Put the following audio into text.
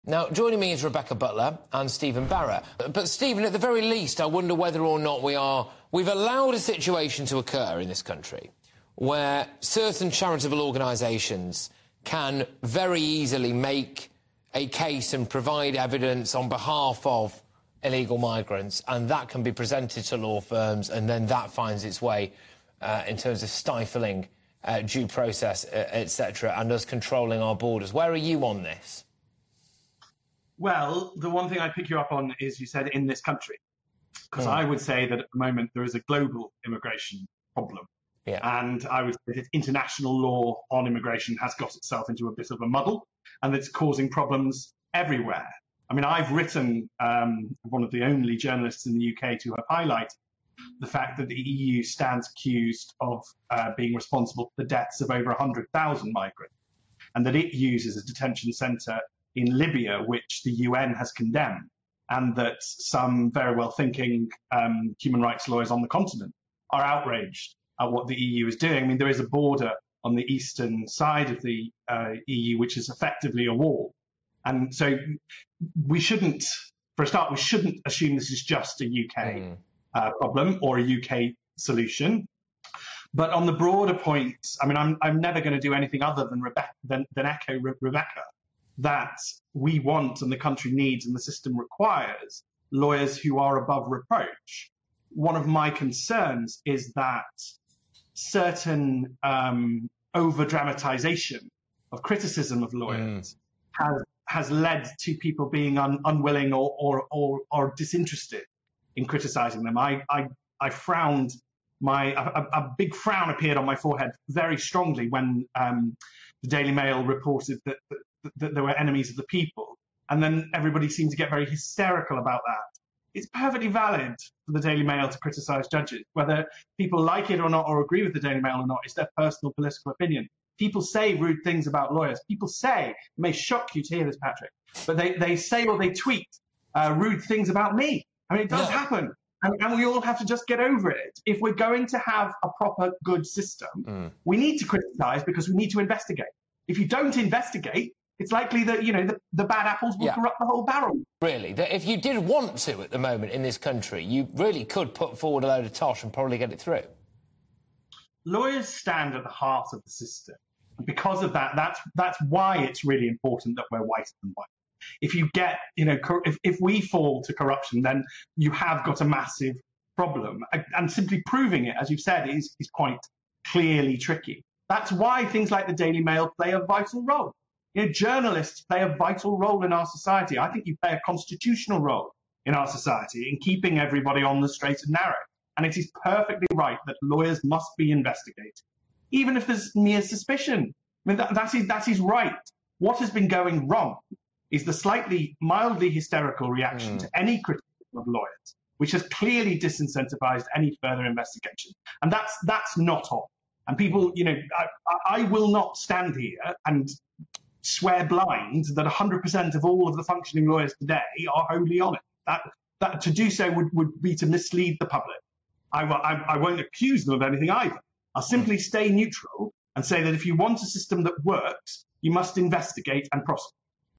Now, joining me is Rebecca Butler and Stephen Barrett. But, Stephen, at the very least, I wonder whether or not we've allowed a situation to occur in this country where certain charitable organisations can very easily make a case and provide evidence on behalf of illegal migrants, and that can be presented to law firms, and then that finds its way in terms of stifling due process, etc., and us controlling our borders. Where are you on this? Well, the one thing I pick you up on is you said in this country, because I would say that at the moment there is a global immigration problem. Yeah. And I would say that international law on immigration has got itself into a bit of a muddle, and it's causing problems everywhere. I mean, I've written, one of the only journalists in the UK to have highlighted the fact that the EU stands accused of being responsible for the deaths of over 100,000 migrants, and that it uses a detention centre in Libya, which the UN has condemned, and that some very well-thinking human rights lawyers on the continent are outraged at what the EU is doing. I mean, there is a border on the eastern side of the EU, which is effectively a wall. And so we shouldn't, for a start, we shouldn't assume this is just a UK problem or a UK solution. But on the broader points, I mean, I'm never going to do anything other than echo Rebecca, that we want and the country needs and the system requires lawyers who are above reproach. One of my concerns is that certain over-dramatization of criticism of lawyers has led to people being unwilling or disinterested in criticizing them. I frowned, a big frown appeared on my forehead very strongly when the Daily Mail reported that there were enemies of the people. And then everybody seemed to get very hysterical about that. It's perfectly valid for the Daily Mail to criticise judges. Whether people like it or not, or agree with the Daily Mail or not, is their personal political opinion. People say rude things about lawyers. People say, it may shock you to hear this, Patrick, but they say or they tweet rude things about me. I mean, it does happen. And we all have to just get over it. If we're going to have a proper, good system, we need to criticise because we need to investigate. If you don't investigate, it's likely that, the bad apples will corrupt the whole barrel. Really, that if you did want to at the moment in this country, you really could put forward a load of tosh and probably get it through. Lawyers stand at the heart of the system. And because of that, that's why it's really important that we're whiter than white. If you get, if we fall to corruption, then you have got a massive problem. And simply proving it, as you've said, is quite clearly tricky. That's why things like the Daily Mail play a vital role. Journalists play a vital role in our society. I think you play a constitutional role in our society in keeping everybody on the straight and narrow. And it is perfectly right that lawyers must be investigated, even if there's mere suspicion. I mean, that is right. What has been going wrong is the mildly hysterical reaction to any criticism of lawyers, which has clearly disincentivized any further investigation. And that's not all. And people, I will not stand here and swear blind that 100% of all of the functioning lawyers today are wholly honest. That to do so would be to mislead the public. I won't accuse them of anything either. I'll simply stay neutral and say that if you want a system that works, you must investigate and prosecute.